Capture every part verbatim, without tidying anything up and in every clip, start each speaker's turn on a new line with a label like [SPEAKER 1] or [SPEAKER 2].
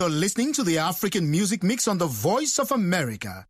[SPEAKER 1] You're listening to the African Music Mix on the Voice of America.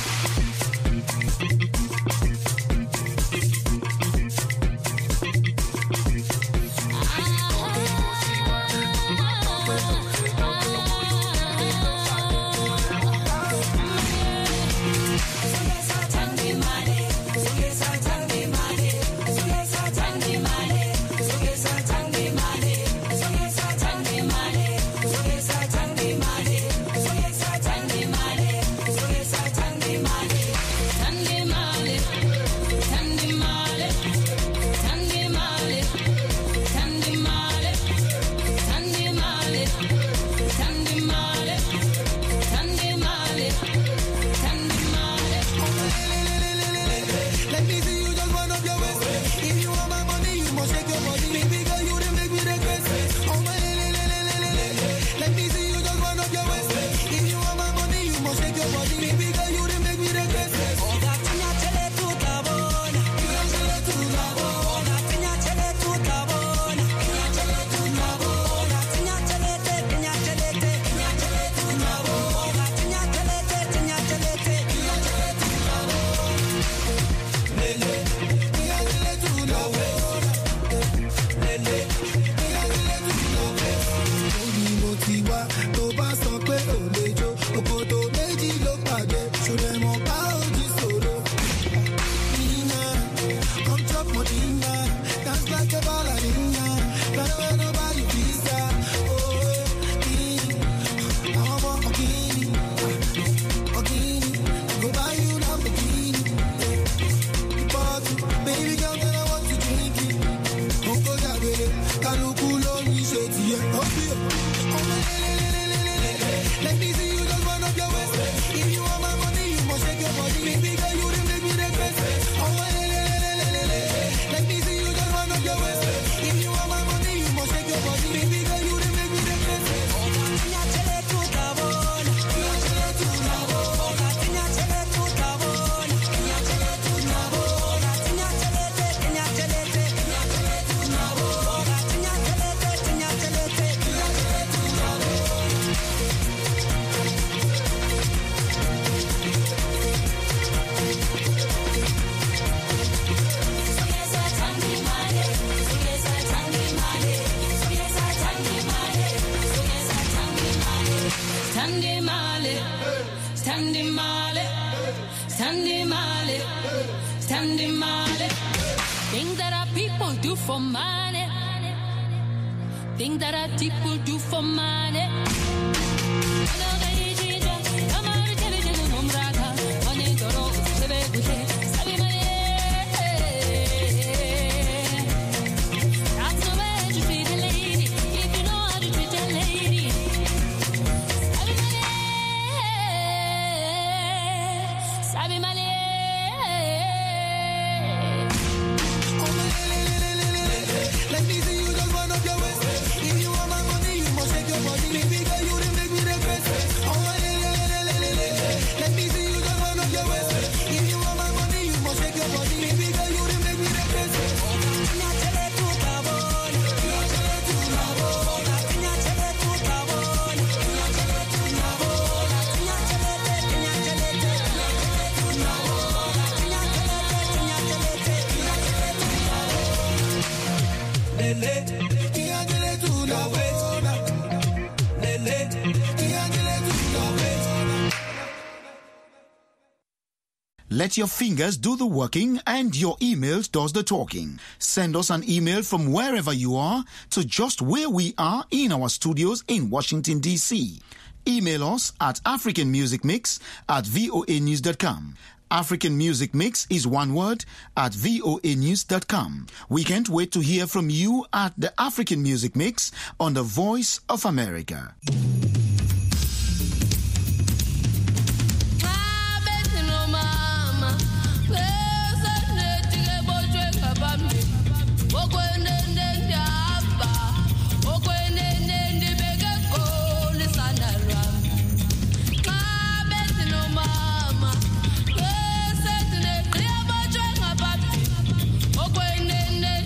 [SPEAKER 1] Let your fingers do the working and your emails does the talking. Send us an email from wherever you are to just where we are in our studios in Washington, D C. Email us at african music mix at voa news dot com. African Music Mix is one word at voa news dot com. We can't wait to hear from you at the African Music Mix on the Voice of America.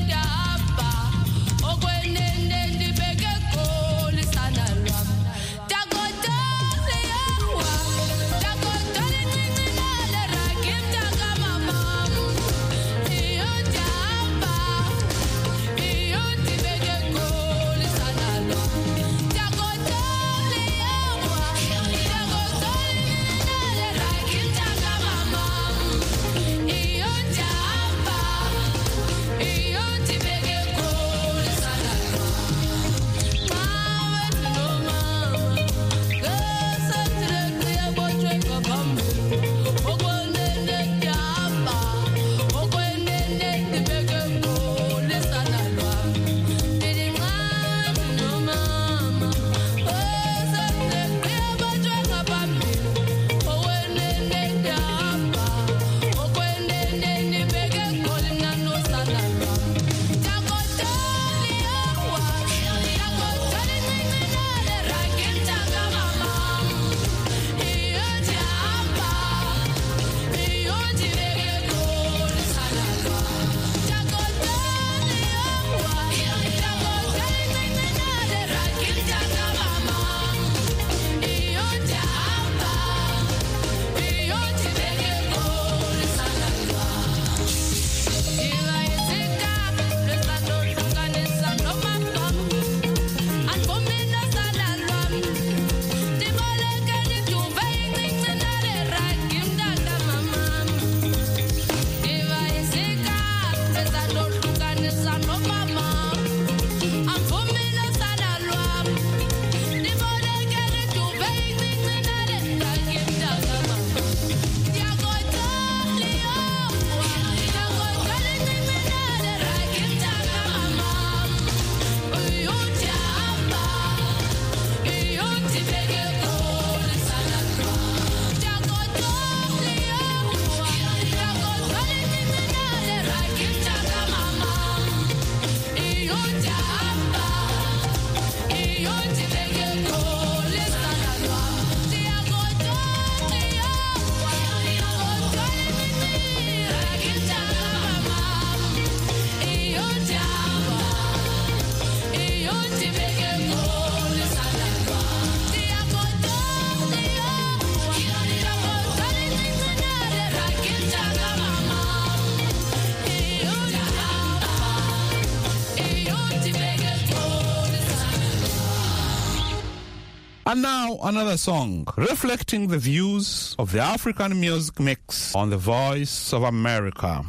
[SPEAKER 2] Down And now another song reflecting the views of the African music mix on the Voice of America.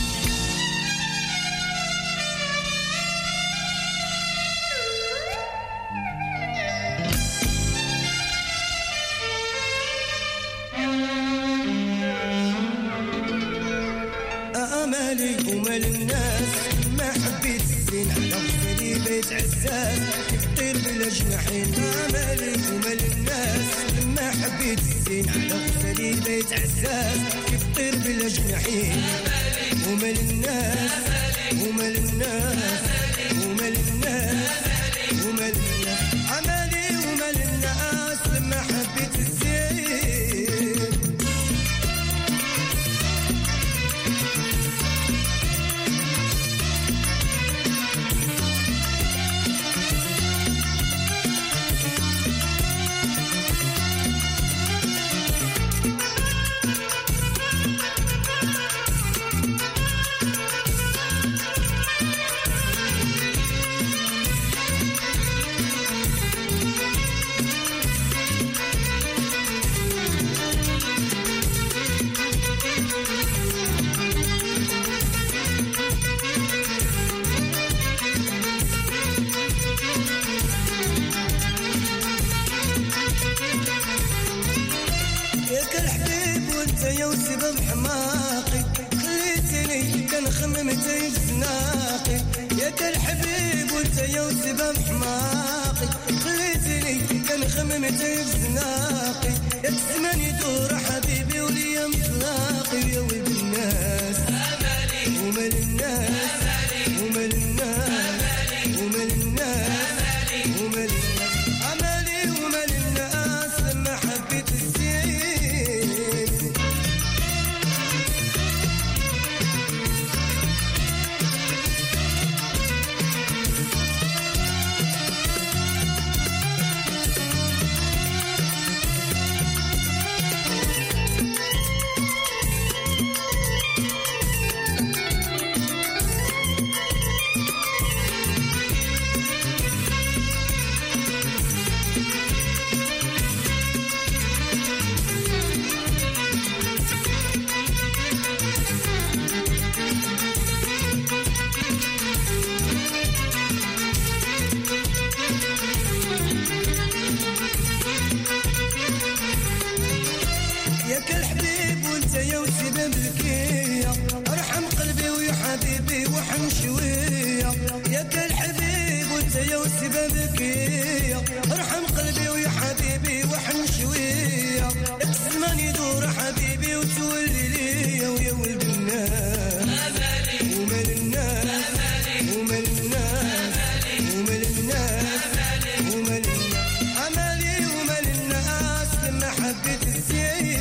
[SPEAKER 3] أمالي ومال الناس ما حبيت الزين على غفلي بيت عزاز كطير بلا جناحين. أمالي ومال الناس ما حبيت الزين على غفلي بيت عزاز كطير بلا جناحين. ومال الناس ومال الناس ومال الناس ومال الناس. أمالي ومال الناس ما حبيت الزين. يا وسبب حماقي خليتني كنخمم تايب زناقي. ياك الحبيب وانت يا وسبب حماقي خليتني كنخمم تايب زناقي. ياك الزمان يدور حبيبي وليا مطلاقي. يا ولد الناس ومال الناس ومال الناس ومال الناس ومال الناس. أمالي ومال الناس لما حبيت الزين. ياك الحبيب وانت يا وسبب الكية ارحم قلبي ويا حبيبي وحن شوية. ياك الحبيب وانت يا وسبب الكية ارحم قلبي ويا حبيبي وحن شوية. ياك الزمان يدور حبيبي وتولي ليا. ويا ولد الناس ومال الناس ومال الناس ومال الناس ومال الناس. أمالي ومال الناس لما حبيت الزين.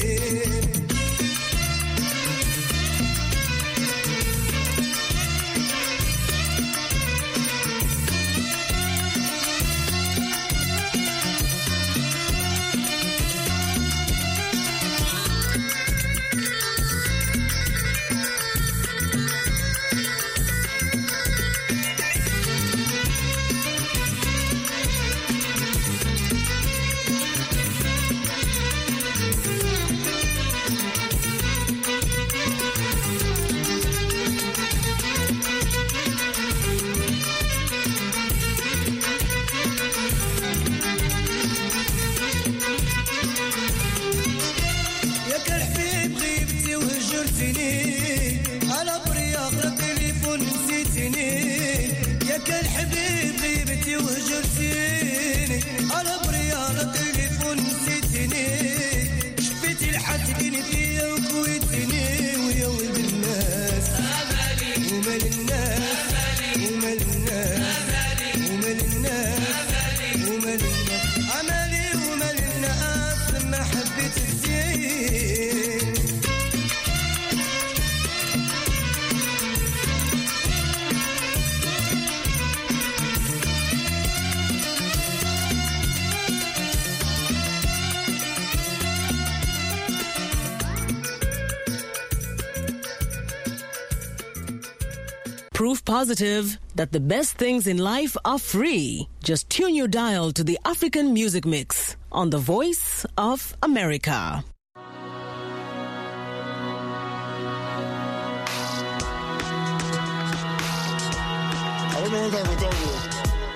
[SPEAKER 3] ياك الحبيب غيبتي وهجرتني على برياق التليفون نسيتني. ياك الحبيب غيبتي وهجرتيني على برياق التليفون نسيتني. شفيتي الحسدين فيا وكويتني. ويا ولد الناس ومال الناس ومال الناس ومال الناس ومال الناس. أمالي ومال الناس لما حبيت الزين.
[SPEAKER 4] proof positive that the best things in life are free. Just tune your dial to the African Music Mix on the Voice of America.
[SPEAKER 5] I don't know what I'm talking about.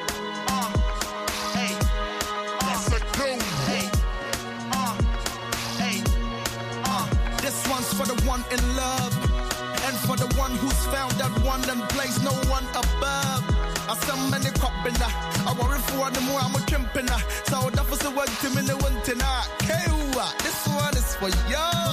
[SPEAKER 6] For the one in love, and for the one who's found that one and plays no one above. I saw many copping, I worry for the more I'm a trimping. So that was the one to me, the one tonight. This one is for you.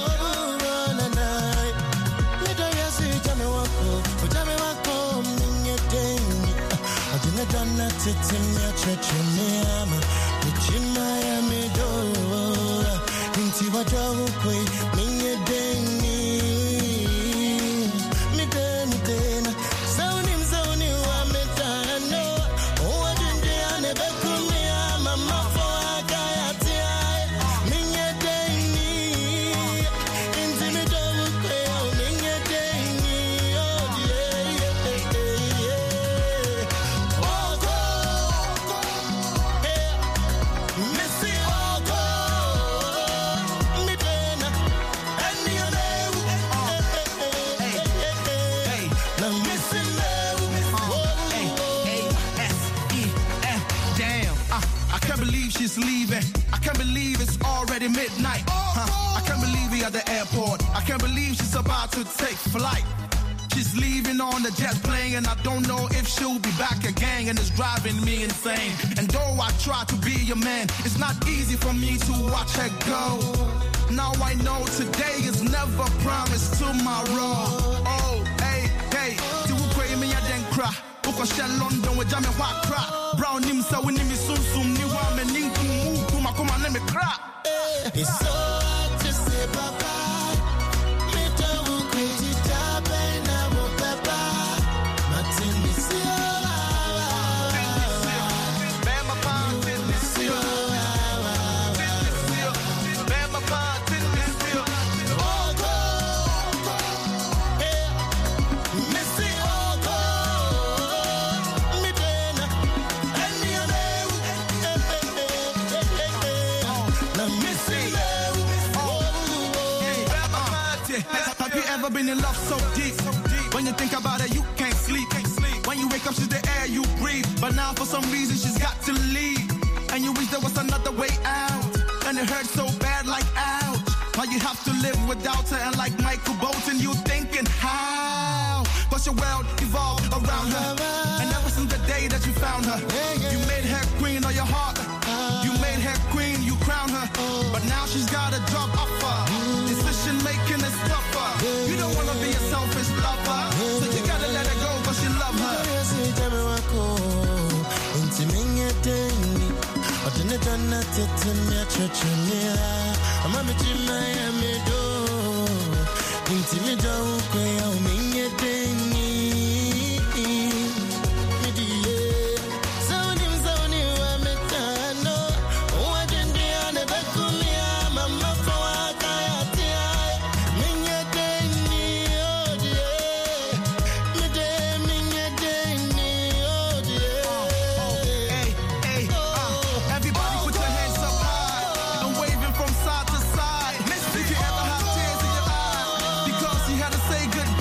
[SPEAKER 6] Leaving. I can't believe it's already midnight. Huh? I can't believe we at the airport. I can't believe she's about to take flight. She's leaving on the jet plane, and I don't know if she'll be back again, and it's driving me insane. And though I try to be your man, it's not easy for me to watch her go. Now I know today is never promised tomorrow. Oh, hey, hey, do you pray me I didn't cry? London with Jamie White crack. Brown him so we need me soon soon. New one and Ninku move to my come and let me crack.
[SPEAKER 3] It's so hard to say bye bye. Me don't crazy job and I won't bye bye. Martin is here. Bam my party is here. Bam my party is here. Oh go. Hey. Missy.
[SPEAKER 6] Have you ever been in love so deep? When you think about her, you can't sleep. When you wake up, she's the air you breathe. But now for some reason, she's got to leave. And you wish there was another way out. And it hurts so bad, like ouch. Why you have to live without her? And like Michael Bolton, you thinking how? But your world evolved around her. And ever since the day that you found her, you made her queen of your heart. You made her queen, you crowned her. But now she's got a job offer. Decision making is tougher. You don't wanna be a selfish lover, so you gotta let her go, cause you love her. Say goodbye.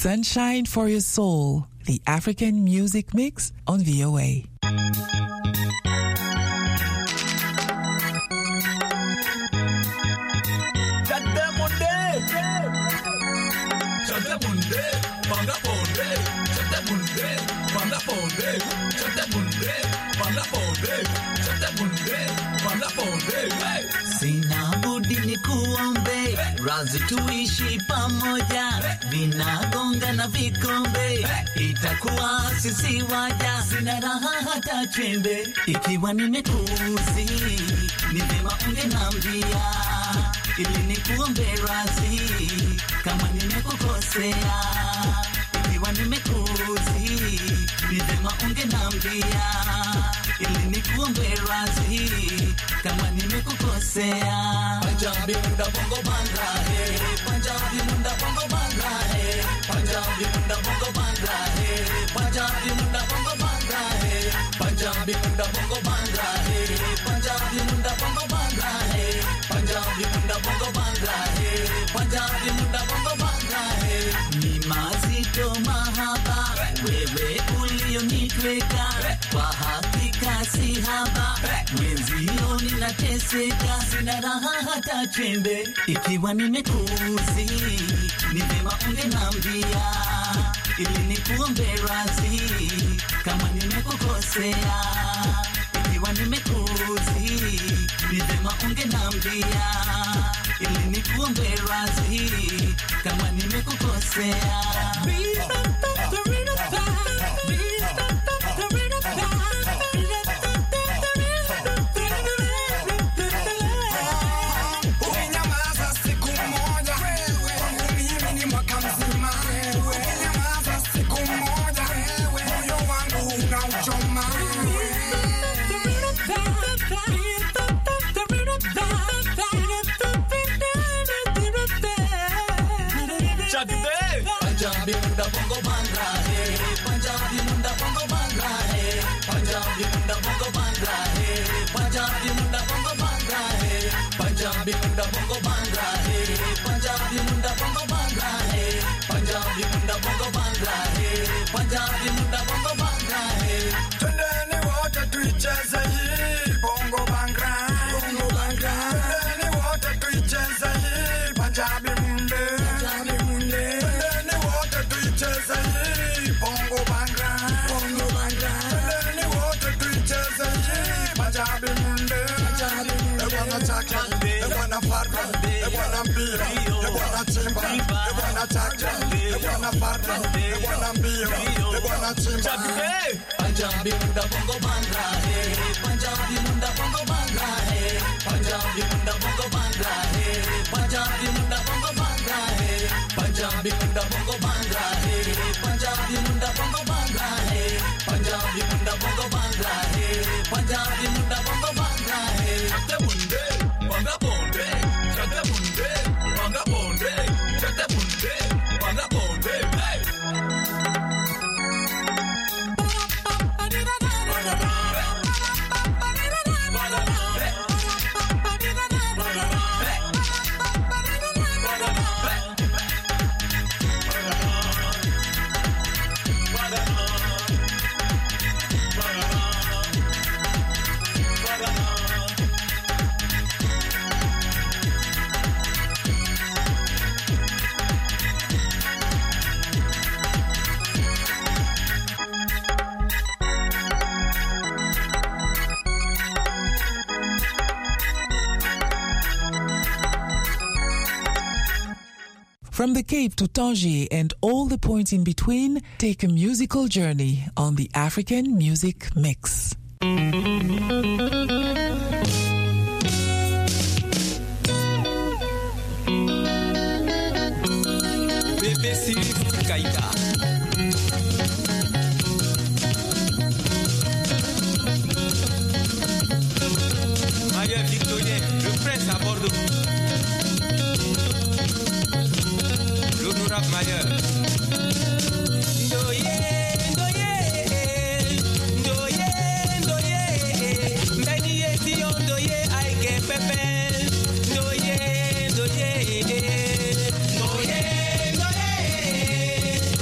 [SPEAKER 7] Sunshine for Your Soul, the African Music Mix on V O A.
[SPEAKER 8] Sina budi ni kuombe, razi tuishi pamoja, vinagonga na vikombe, itakuwa sisi waja, sina raha hata chembe, ikiwa nimekuzi, ni vyema ungenambia, ili ni kuombe razi, kama nimekukosea, ikiwa nimekuzi, ni vyema ungenambia, ili ni kuombe razi, kama nimekukosea. Punjabi munda bongo banga he, Punjabi munda bongo banga he, Punjabi munda bongo banga he, Punjabi munda bongo banga he, Punjabi munda bongo banga he, Punjabi munda bongo banga he, Punjabi munda bongo banga he, Punjabi munda bongo banga he. Ni mazito mahaba, wewe ulionitweka, kwa hakika si haba, mwenzio ninateseka, sina raha hata chembe, ikiwa nimekuzi, ni vyema ungenambia, ili nikuombe razi, kama nimekukosea, ikiwa nimekuzi, ni vyema ungenambia, ili nikuombe razi, kama nimekukosea. Punjabi munda bongo banga he, Punjabi munda bongo banga he, Punjabi munda bongo banga he, Punjabi munda bongo banga he, Punjabi munda bongo banga he, Punjabi munda bongo banga he, Punjabi munda bongo banga he, Punjabi munda bongo banga he. Twendeni wote tuicheze hii bongo banga, bongo banga. Twendeni wote tuicheze hii Punjabi munde, Punjabi munde. Tuicheze hii bongo banga, bongo banga. Twendeni wote tuicheze hii Punjabi munde, Punjabi munde. Ebwana chaka, ebwana farda, ebwana mpira, ebwana chimba, ebwana chaka, ebwana farda, ebwana mpira, ebwana chimba. Punjabi munda bongo banga he, Punjabi munda bongo banga he, Punjabi munda bongo banga he, Punjabi munda bongo banga he, Punjabi munda bongo banga he, Punjabi munda bongo banga he, Punjabi munda bongo banga he, Punjabi munda bongo banga he. Chate munde, banga bonde, chate munde, banga bonde, chate munde, banga bonde.
[SPEAKER 7] From the Cape to Tangier and all the points in between, take a musical journey on the African Music Mix.
[SPEAKER 9] B B C Kaita. Maria Victorien, le prince à Bordeaux. L'honorable Mailleur. Ndoye, ndoye, ndoye, ndoye. Ndani eti on ndoye aike pepe. Ndoye, ndoye, ndoye, ndoye.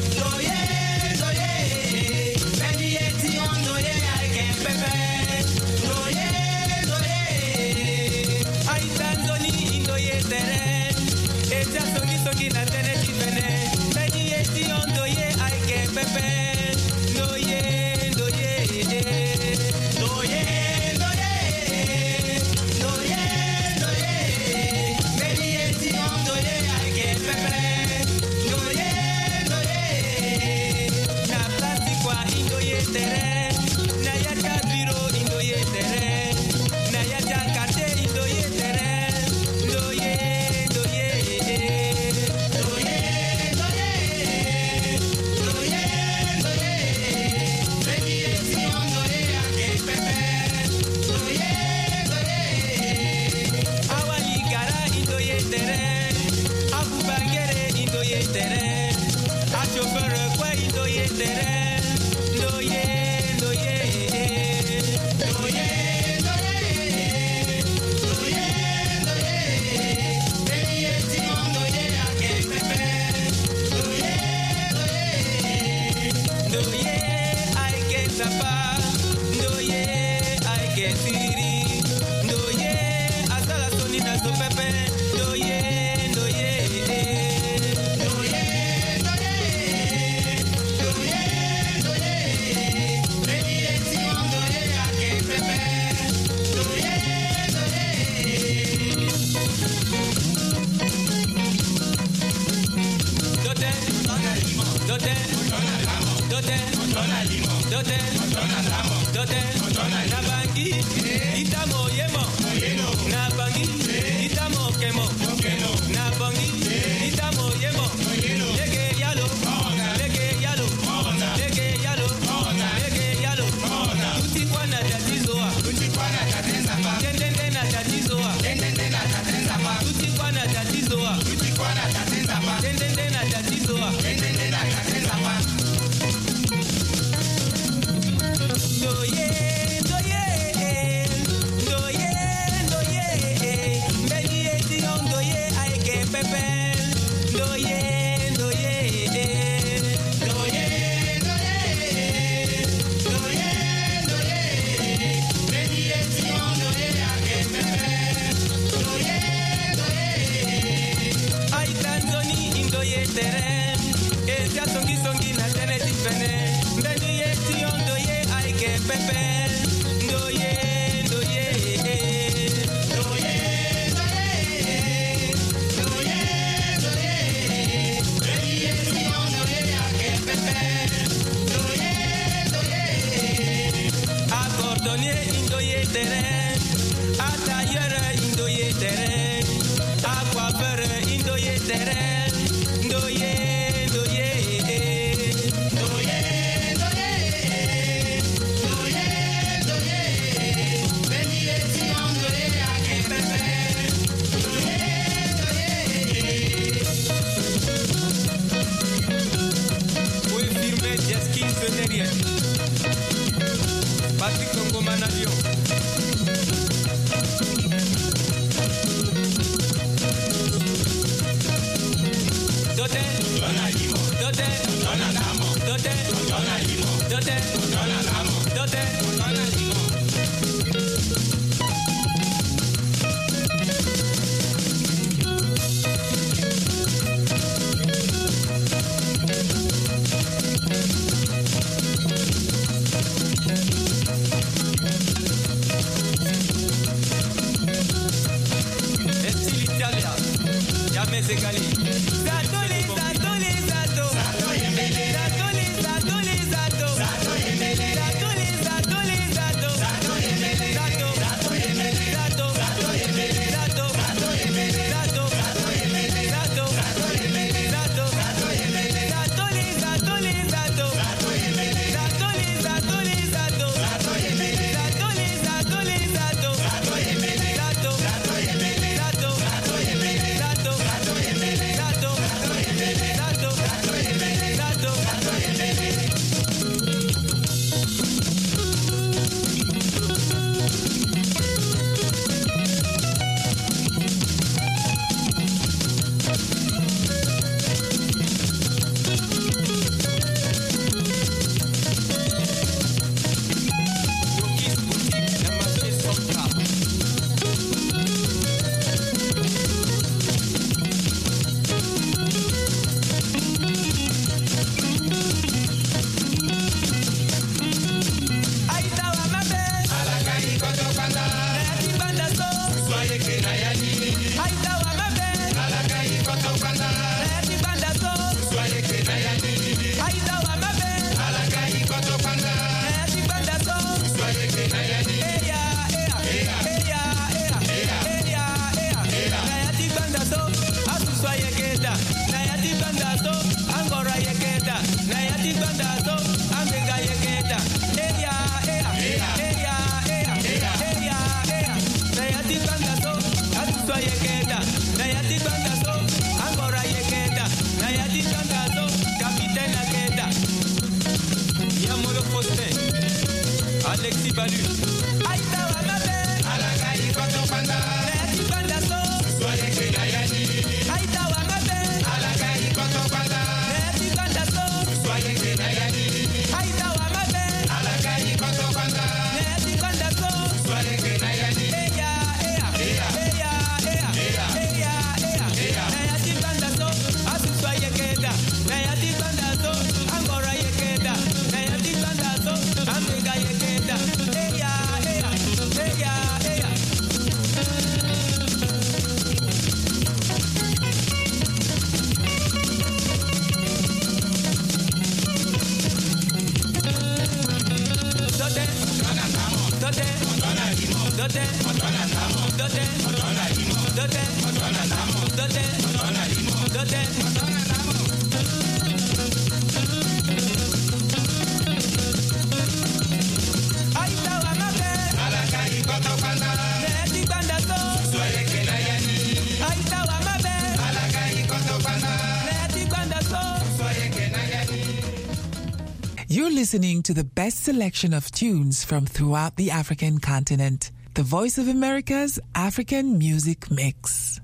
[SPEAKER 9] tere, na ya kadiro indo ye tere, na ya jankate indo ye tere, do ye, do ye, do ye, do ye, do ye, do ye, baby it's on do ye ake pepe, do ye, do ye, awali gara indo ye tere, akubangere indo ye tere, a chauffeur kwa indo ye tere.
[SPEAKER 3] Zato
[SPEAKER 9] Alexis Balu. Aïta Wamabe. Alagai Koto Panda. Leti Panda So. Soye Kenayani. Aïta Wamabe. Alagai Koto Panda. Leti Panda So. Soye Kenayani. Aïta Wamabe. Alagai Koto Panda. Leti Panda So. Soye Kenayani. Eya, eya, eya, eya, eya, eya, eya, eya. Nayati Panda So. Asu Soye Keda. Nayati Panda So. Angora Yekeda. Nayati Panda So. Amiga Yekeda. Eya, eya, eya, eya. Dote, dote, dote, dote, dote, dote, Aïta Wamabe. Alagai Koto Panda. Leti Panda So. Soye Kenayani. Aïta Wamabe. Alagai Koto Panda. Leti Panda So. Soye Kenayani.
[SPEAKER 7] You're listening to the best selection of tunes from throughout the African continent. The Voice of America's African Music Mix.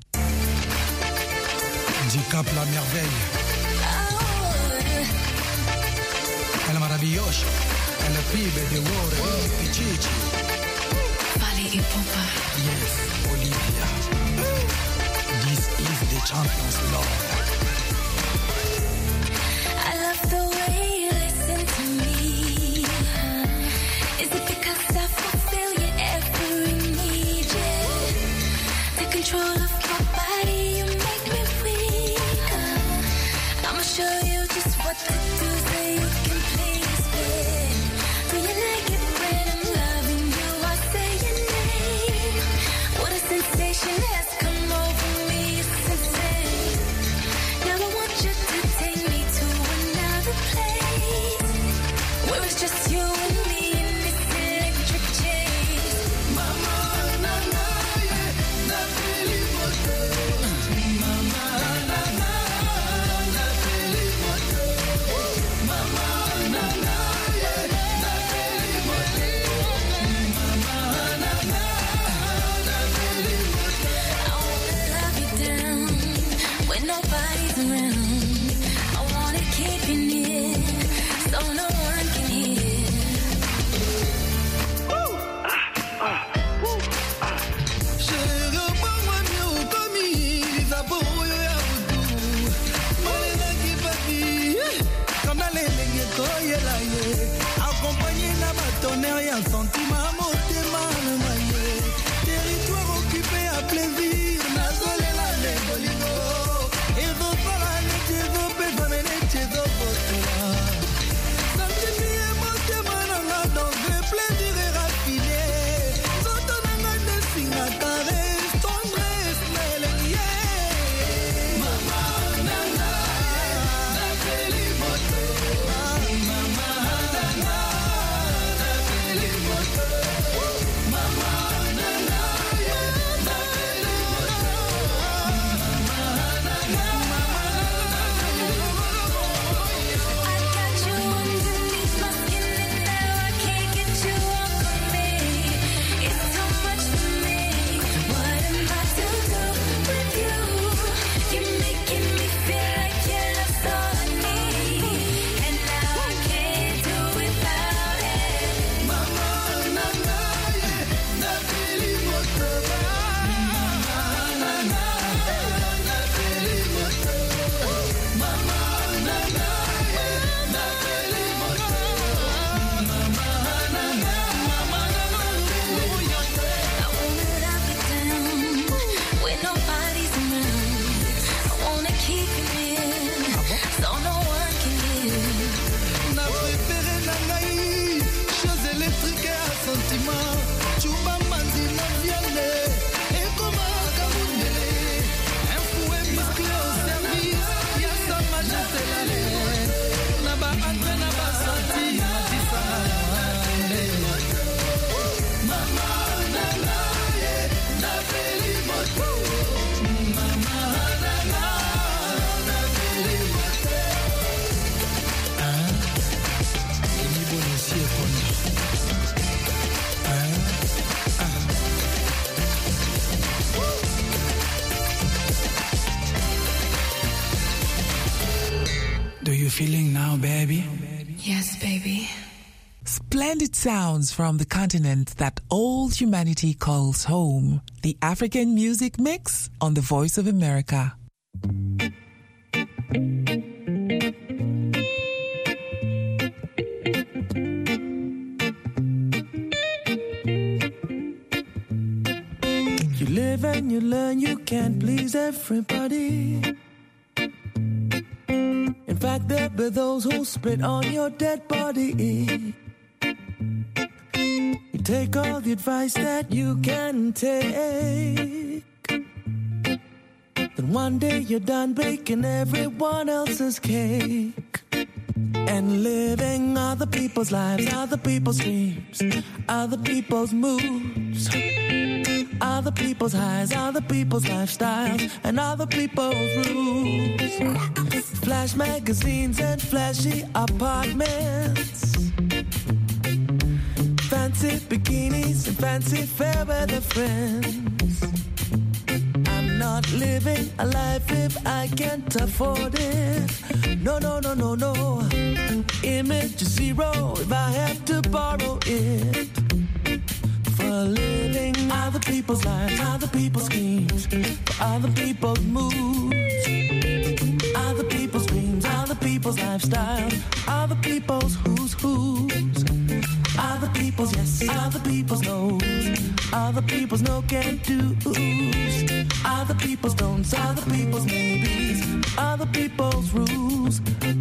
[SPEAKER 10] Dicap la merveille. El maravilloso. El pibe de oro. Pichichi.
[SPEAKER 11] Vale y Popa.
[SPEAKER 10] Yes, Olivia. This is the champion's love.
[SPEAKER 11] I love the way you listen to me. Is it because I fulfill your every need? Yeah. The control of my body, you make me weak. I'ma show you just what to do so you can please me. Do you like it when I'm loving you? I say your name. What a sensation has come over me. It's insane. Now I want you to take me to another place where it's just you and me in this electric chase. Mama, na na, yeah, na feli moto. Mama, na na, na feli moto. Mama, na na, yeah, na feli moto. Mama, na na, na feli moto. I wanna love you down when nobody's around. I wanna keep you near so no one can hear.
[SPEAKER 3] Accompagné la tonnerre et un sentiment motema na maye. Territoire occupé à plaisir, na zole la legoligo. Et vos parents ne te vont pas jamais ne te vont pas. Sanctifié motema na la dans le plaisir et raffiné. Soto na nga de singa caresse, tendresse, mélodie. Mama na na, na feli moto. Mama na na, na feli moto. Mama na na, yeah, na feli moto.
[SPEAKER 10] feeling now, baby?
[SPEAKER 11] Yes, baby.
[SPEAKER 7] Splendid sounds from the continent that all humanity calls home. The African Music Mix on the Voice of America.
[SPEAKER 3] You live and you learn, you can't please everybody. In fact, there be those who spit on your dead body. You take all the advice that you can take. Then one day you're done baking everyone else's cake. And living other people's lives, other people's dreams, other people's moods, other people's highs, other people's lifestyles, and other people's rules. Flash magazines and flashy apartments, fancy bikinis and fancy fair weather friends. I'm not living a life if I can't afford it. No, no, no, no, no. Image is zero if I have to borrow it. For living other people's lives, other people's schemes, for other people's moods, other people's dreams, other people's lifestyles, other people's who's who's, other people's yes, other people's no's, other people's no can't do's, other people's don'ts, other people's maybes, other people's rules.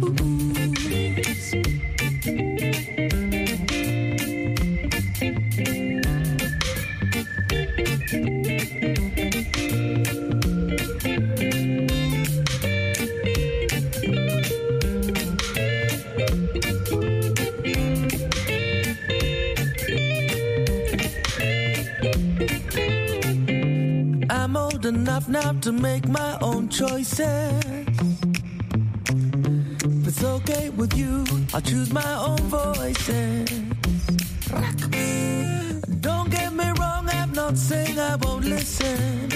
[SPEAKER 3] I'm old enough now to make my own choices. If it's okay with you, I'll choose my own voices. Don't get me wrong, I'm not saying I won't listen.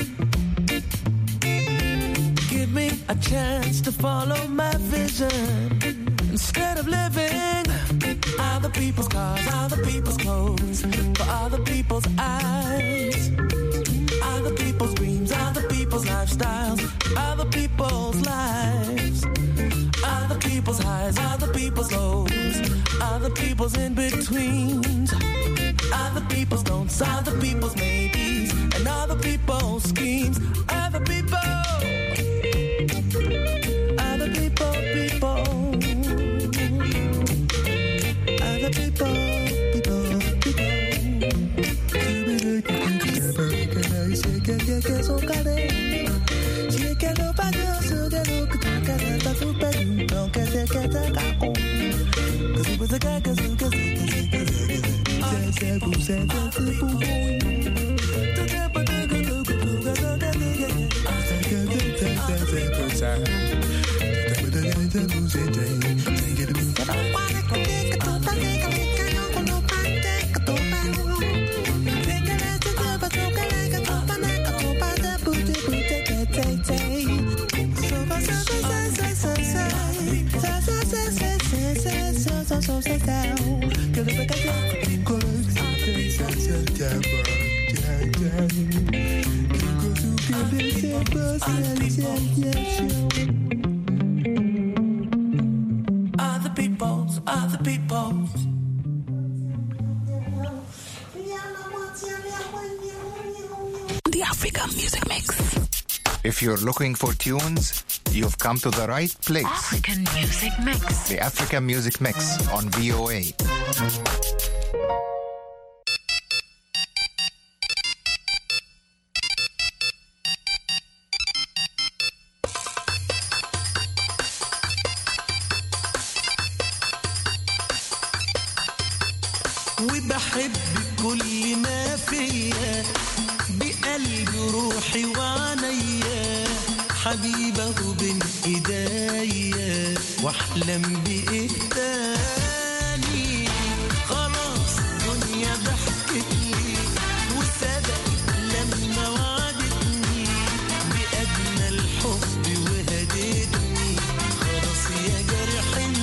[SPEAKER 3] Give me a chance to follow my vision. Instead of living other people's cars, other people's clothes, for other people's eyes, other people's dreams, other people's lifestyles, other people's lives, other people's highs, other people's lows, other people's in-betweens, other people's don'ts, other people's maybes, and other people's schemes, other people, other people, people, other people, people, people. Que son cadenas, si es que no pagas, so que no que que está super, no que se que se cago, que se puede que que se que se que se que se se se se Other people's, other people's.
[SPEAKER 7] The African Music Mix.
[SPEAKER 12] If you're looking for tunes, you've come to the right place.
[SPEAKER 13] African Music Mix.
[SPEAKER 12] The African Music Mix on V O A.
[SPEAKER 3] وبحب كل ما فيا بقلبي روحي وعينيا حبيبه بين ايديا واحلم بايه تاني خلاص دنيا ضحكت لي وصدقت لما وعدتني باجمل حب وهدتني خلاص يا جرح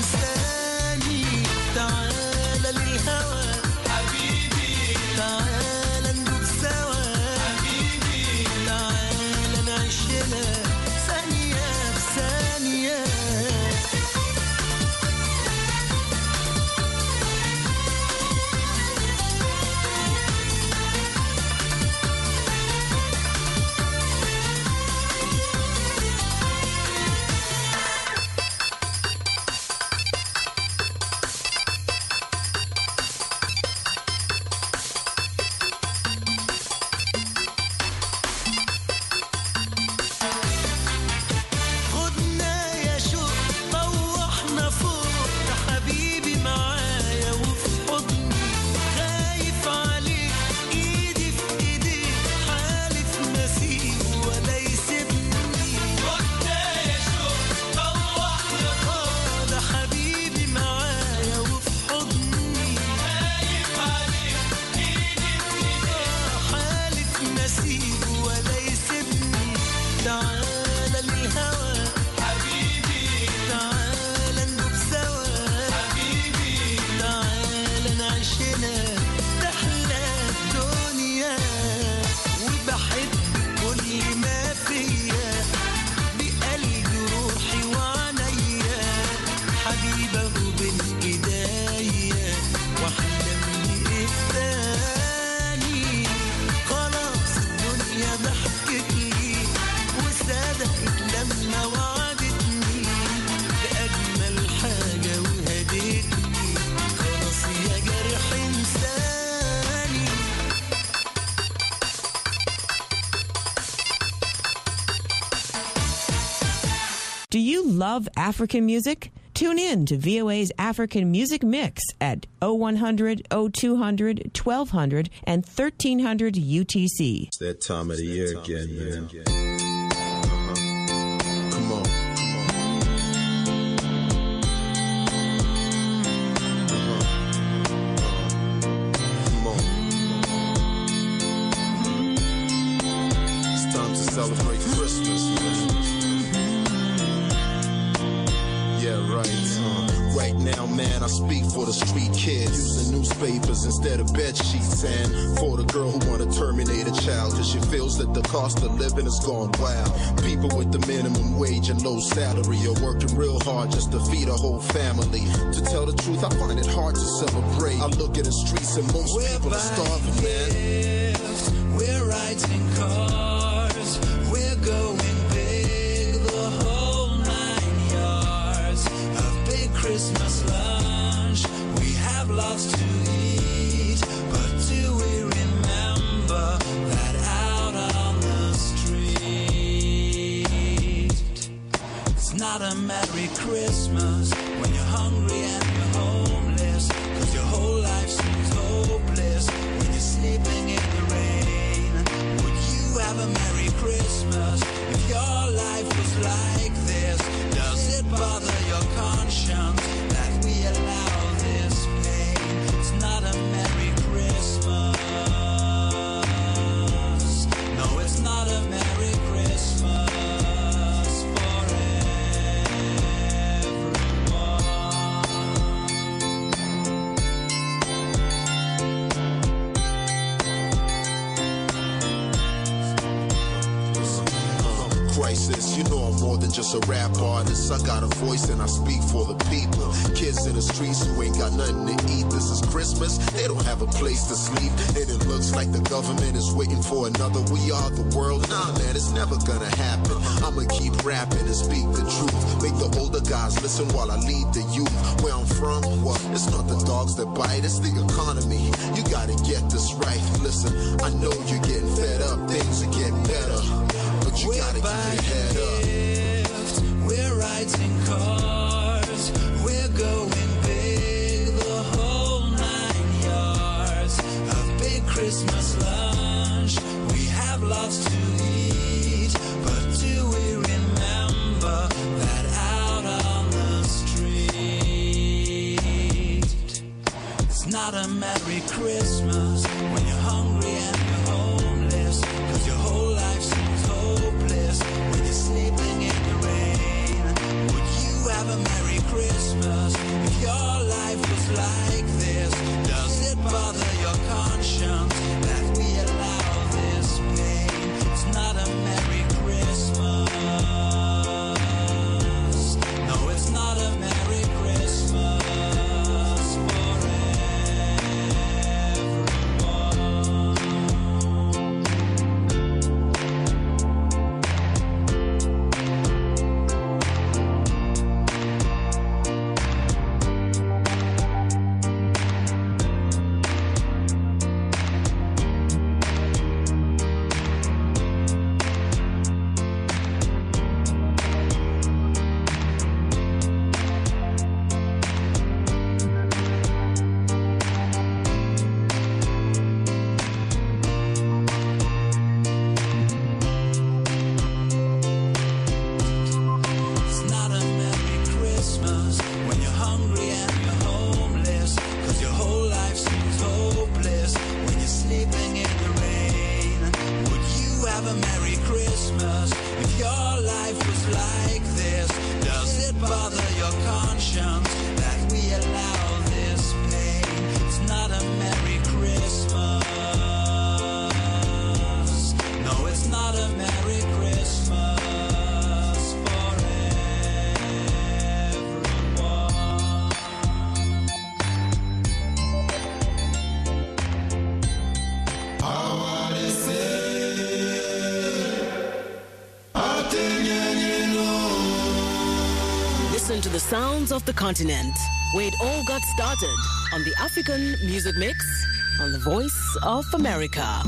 [SPEAKER 14] Do you love African music? Tune in to V O A's African Music Mix at oh one hundred, oh two hundred, twelve hundred, and thirteen hundred U T C.
[SPEAKER 15] It's that time of the year again, man. Uh-huh. Come on. Celebrate Christmas, man. Yeah, right. Uh, right now, man, I speak for the street kids, using newspapers instead of bed sheets, and for the girl who wanna terminate a child cause she feels that the cost of living has gone wild. People with the minimum wage and low salary are working real hard just to feed a whole family. To tell the truth, I find it hard to celebrate. I look at the streets and most We're people are starving, man.
[SPEAKER 8] We're writing cards, we're going big, the whole nine yards. A big Christmas lunch, we have lots to eat, but do we remember that out on the street? It's not a Merry Christmas when you're hungry and you're homeless, cause your whole life seems hopeless when you're sleeping in the rain. Would you have a Merry Christmas if your life was like this? Does it bother your conscience that we allow this pain? It's not a Merry Christmas. No, it's not a Merry Christmas for
[SPEAKER 15] Crisis, you know I'm more than just a rap artist. I got a voice and I speak for the people. Kids in the streets who ain't got nothing to eat. This is Christmas, they don't have a place to sleep, and it looks like the government is waiting for another We Are the World. Nah, man, it's never gonna happen. I'ma keep rapping and speak the truth. Make the older guys listen while I lead the youth. Where I'm from, well, it's not the dogs that bite, it's the economy. You gotta get this right. Listen, I know you're getting fed up, things are getting better, but you
[SPEAKER 8] we're
[SPEAKER 15] gotta keep your head up.
[SPEAKER 8] Gift, we're writing cards, we're going big, the whole nine yards. A big Christmas lunch, we have lots to eat, but do we remember that out on the street? It's not a Merry Christmas when you're hungry and you're homeless, cause your whole life seems hopeless when you're sleeping in the rain. Would you have a Merry Christmas if your life was like this? Does it bother your conscience that we allow this pain? It's not a Merry Christmas. No, it's not a Merry Christmas for
[SPEAKER 4] Listen to the sounds of the continent, where it all got started on the African Music Mix on the Voice of America.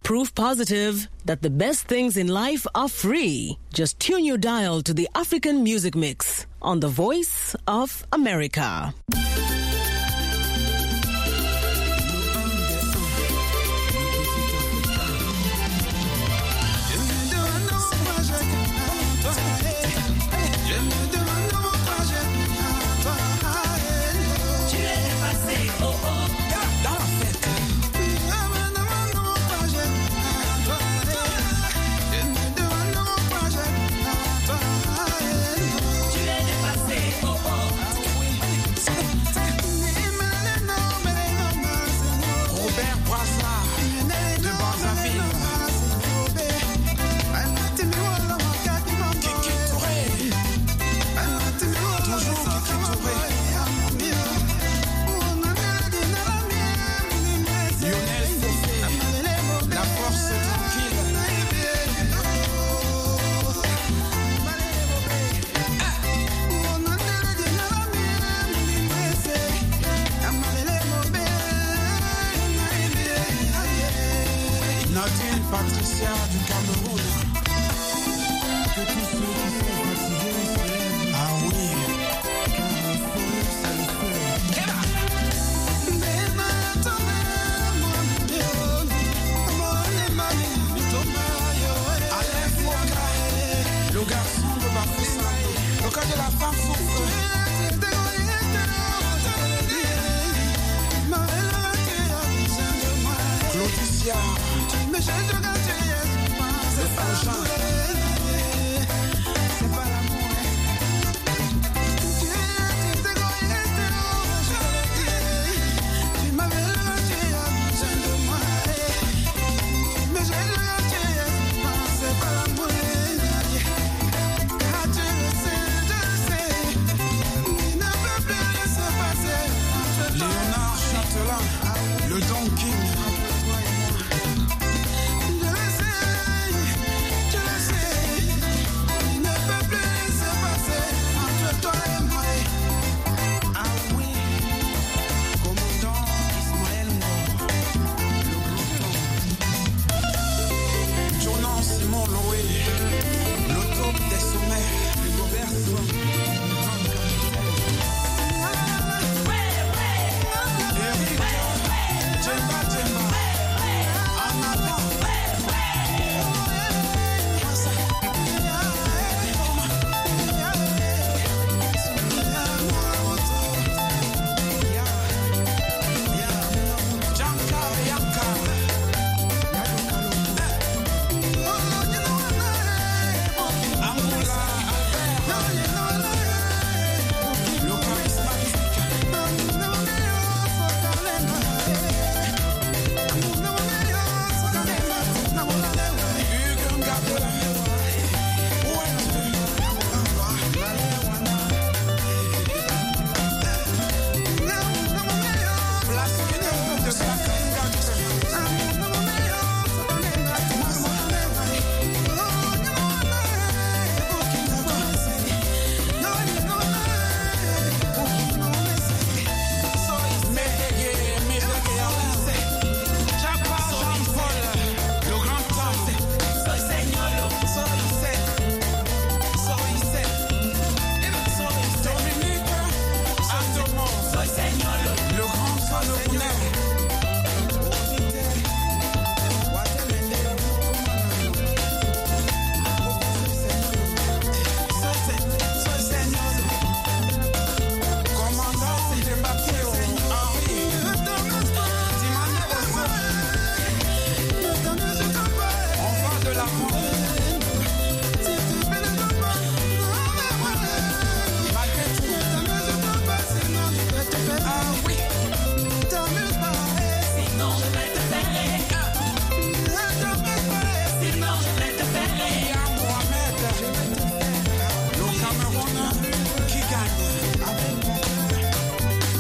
[SPEAKER 4] proof positive that the best things in life are free. Just tune your dial to the African Music Mix on the Voice of America.
[SPEAKER 16] Patricia du Cameroun. Que tous ceux qui sont fatigués se lèvent. Ah oui. Car le feu, c'est le feu. Alain Fokae, le garçon de Bafoussa, le cas de la femme souffre. Claudicia. Le frangin